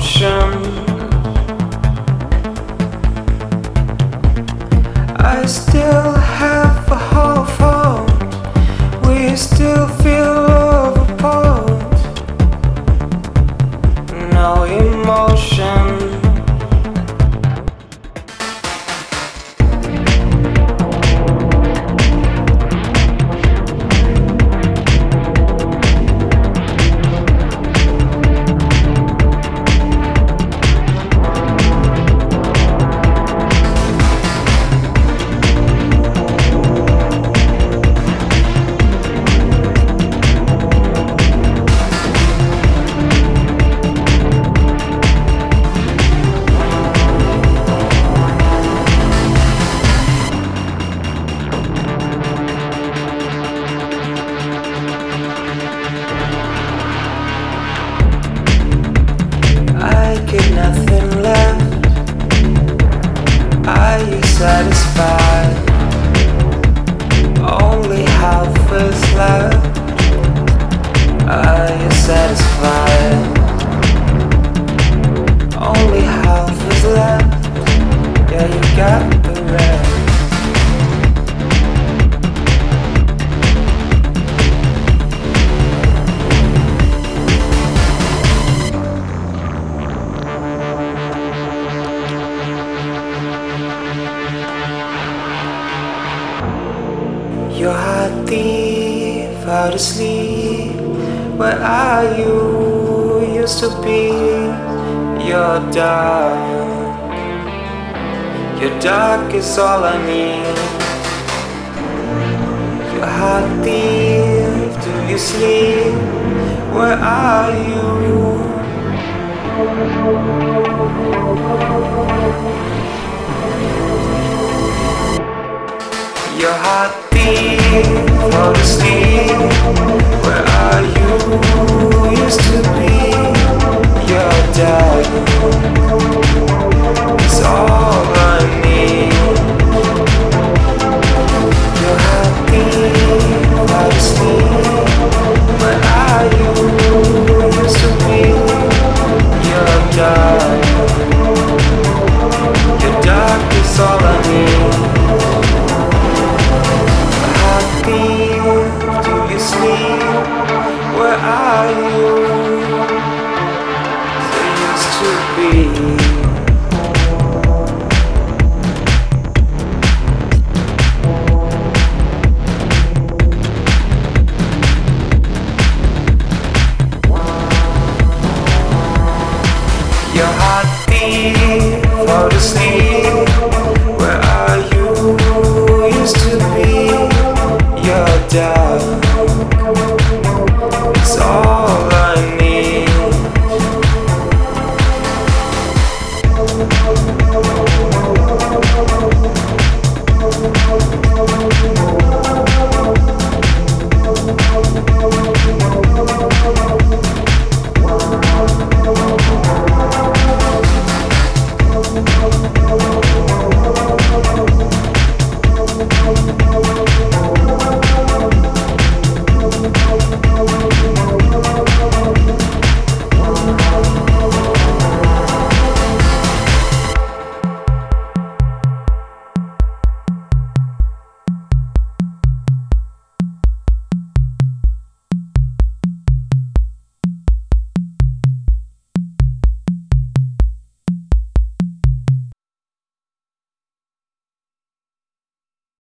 emotion. I still have a heart. We still feel love apart. No emotion. Nothing left. Are you satisfied? Only half is left. Are you satisfied? Only half is left. Yeah, you got the rest. Your heart thief, out of sleep. Where are you? Used to be. You're dark. Your dark is all I need. Your heart thief, do you sleep? Where are you? Your heart thief, fall asleep. Where are you? Used to be. You're dead. It's all I need. Your heart thief, fall asleep. Where are you? Used to be. You're dead. Your dark is all I need. Do you sleep? Where are you? There used to be. Your heart thief, fall to sleep. Where are you? Used to be. You're down.